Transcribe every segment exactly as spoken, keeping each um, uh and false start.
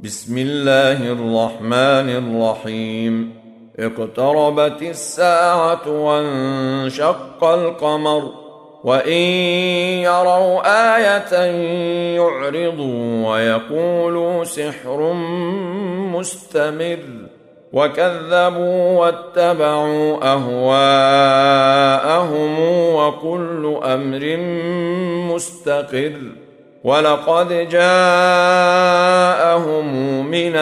بسم الله الرحمن الرحيم. اقتربت الساعة وانشق القمر وإن يروا آية يعرضوا ويقولوا سحر مستمر وكذبوا واتبعوا أهواءهم وكل أمر مستقر ولقد جاءهم من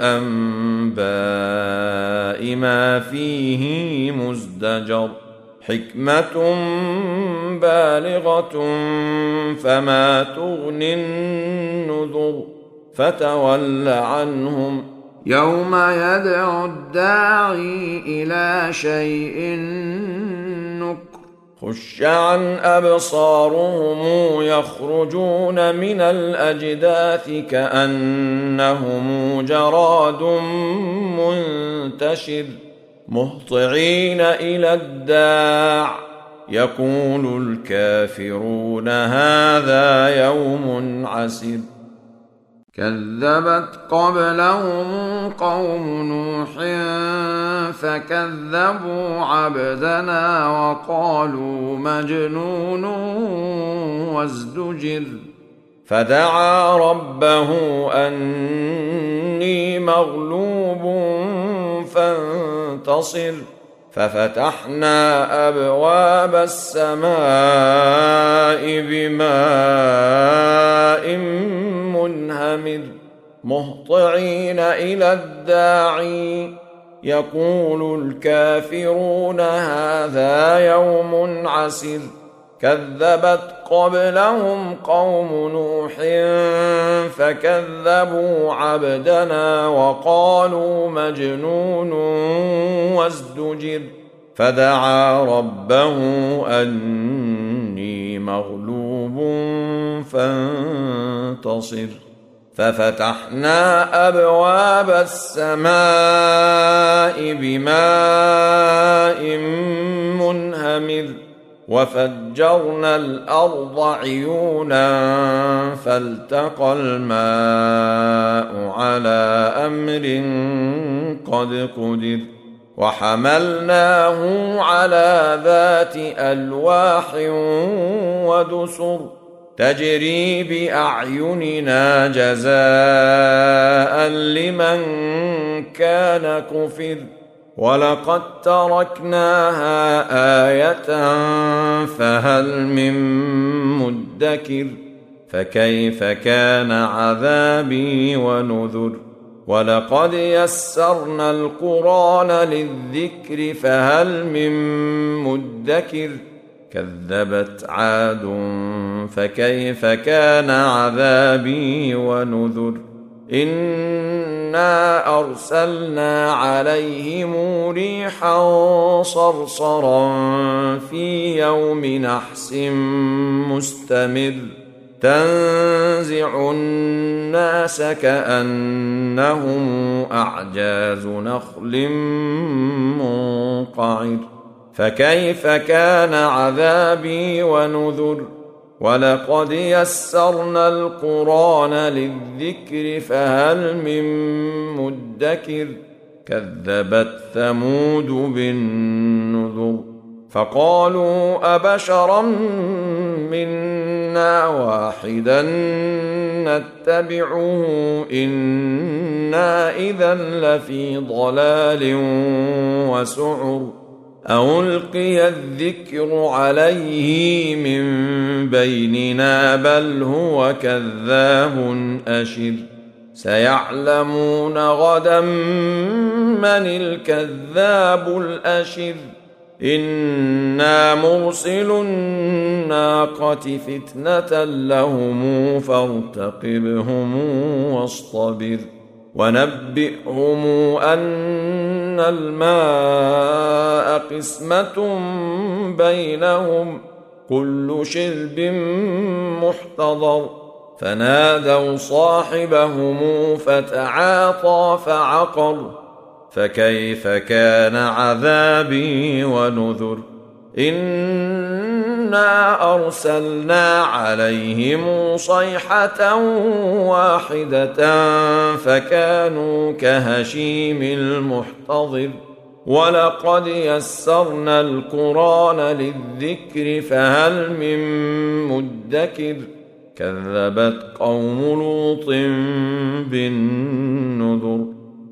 الأنباء ما فيه مزدجر حكمة بالغة فما تغني النذر فتول عنهم يوم يدعو الداعي إلى شيء نكر خش عن أبصارهم يخرجون من الأجداث كأنهم جراد منتشر مهطعين إلى الداع يقول الكافرون هذا يوم عسر كذبت قبلهم قوم نوح فكذبوا عبدنا وقالوا مجنون وازدجر فدعا ربه أني مغلوب فانتصر ففتحنا أبواب السماء بماء منهمر مهطعين إلى الداعي يقول الكافرون هذا يوم عسر كذبت قبلهم قوم نوح فكذبوا عبدنا وقالوا مجنون وازدجر فدعا ربه أني مغلوب فانتصر ففتحنا أبواب السماء بماء منهمر وفجرنا الأرض عيونا فالتقى الماء على أمر قد قدر وحملناه على ذات ألواح ودسر تجري بأعيننا جزاء لمن كان كفر ولقد تركناها آية فهل من مدكر فكيف كان عذابي ونذر ولقد يسرنا القرآن للذكر فهل من مدكر كذبت عاد فكيف كان عذابي ونذر إنا أرسلنا عليهم ريحا صرصرا في يوم نحس مستمر تنزع الناس كأنهم أعجاز نخل منقعر فكيف كان عذابي ونذر ولقد يسرنا القرآن للذكر فهل من مدكر كذبت ثمود بالنذر فقالوا أبشرا منا واحدا نتبعه إنا إذا لفي ضلال وسعر ألقي الذكر عليه من بيننا بل هو كذاب أشر سيعلمون غدا من الكذاب الأشر إنا مرسل الناقة فتنة لهم فارتقبهم واصطبر ونبئهم أن الماء قسمة بينهم كل شرب محتضر فنادوا صاحبهم فتعاطى فعقر فكيف كان عذابي ونذر إنا أرسلنا عليهم صيحة واحدة فكانوا كهشيم المحتضر ولقد يسرنا القرآن للذكر فهل من مدكر كذبت قوم لوط بالنذر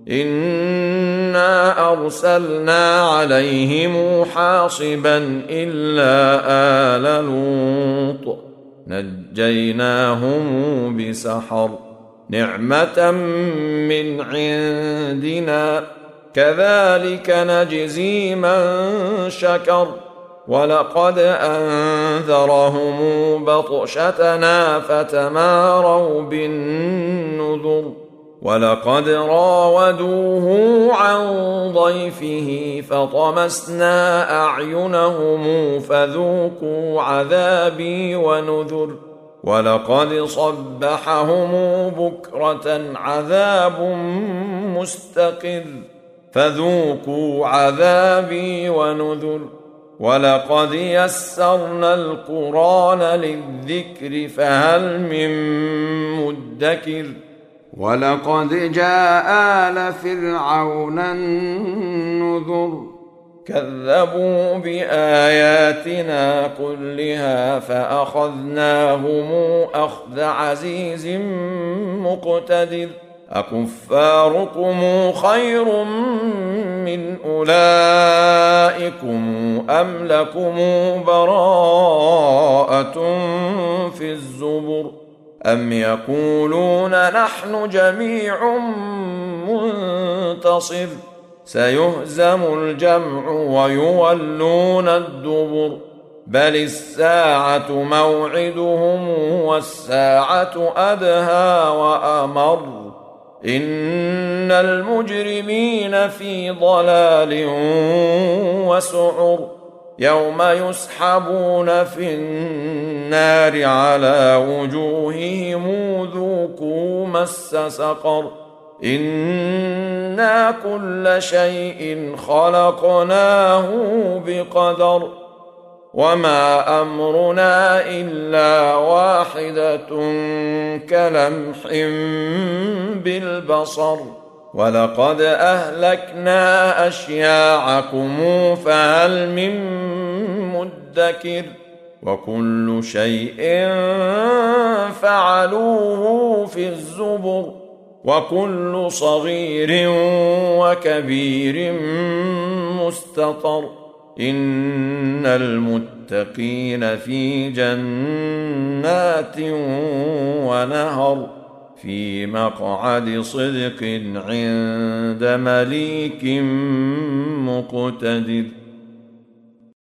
إنا أرسلنا عليهم حاصبا إلا آل لوط نجيناهم بسحر نعمة من عندنا كذلك نجزي من شكر ولقد أنذرهم بطشتنا فتماروا بالنذر ولقد راودوه عن ضيفه فطمسنا أعينهم فذوقوا عذابي ونذر ولقد صبحهم بكرة عذاب مستقر فذوقوا عذابي ونذر ولقد يسرنا القرآن للذكر فهل من مدكر ولقد جاء آل فرعون النذر كذبوا بآياتنا كلها فأخذناهم أخذ عزيز مقتدر أكفاركم خير من أولئكم أم لكم براءة في الزبر أم يقولون نحن جميع منتصر سيهزم الجمع ويولون الدبر بل الساعة موعدهم والساعة أدهى وأمر إن المجرمين في ضلال وسعر يوم يسحبون في النار على وجوههم ذوقوا مس سقر إنا كل شيء خلقناه بقدر وما أمرنا إلا واحدة كلمح بالبصر ولقد أهلكنا أشياعكم فهل من مدكر وكل شيء فعلوه في الزبر وكل صغير وكبير مستطر إن المتقين في جنات ونهر في مقعد صدق عند مليك مقتدر.